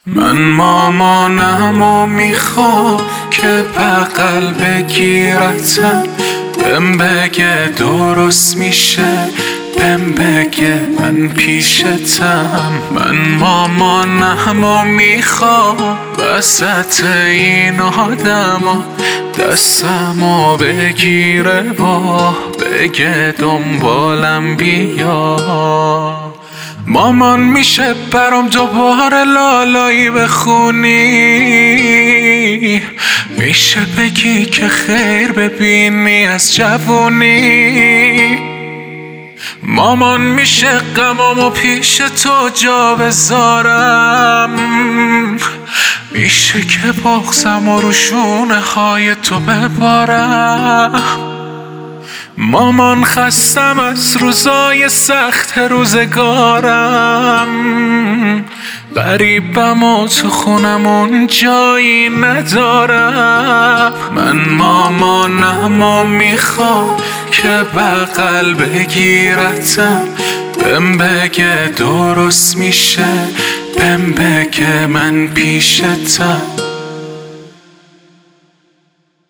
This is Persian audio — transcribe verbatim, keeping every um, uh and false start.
من مامانم و میخوام که بغل بگیرتم، بهم بگه درست میشه، بهم بگه من پیشتم. من مامانم و میخوام وسط این آدما دستمو بگیره و بگه دنبالم بیا. مامان میشه برام دوباره لالایی بخونی، میشه بگی که خیر ببینی از جوونی. مامان میشه غمامو پیش تو جا بذارم، میشه که بغضم و رو شونه های تو ببارم. مامان خستم از روزای سخت روزگارم، غریبم و تو خونمون جایی ندارم. من مامانم و میخوام که بغل بگیرتم، بهم بگه درست میشه، بهم بگه من پیشتم.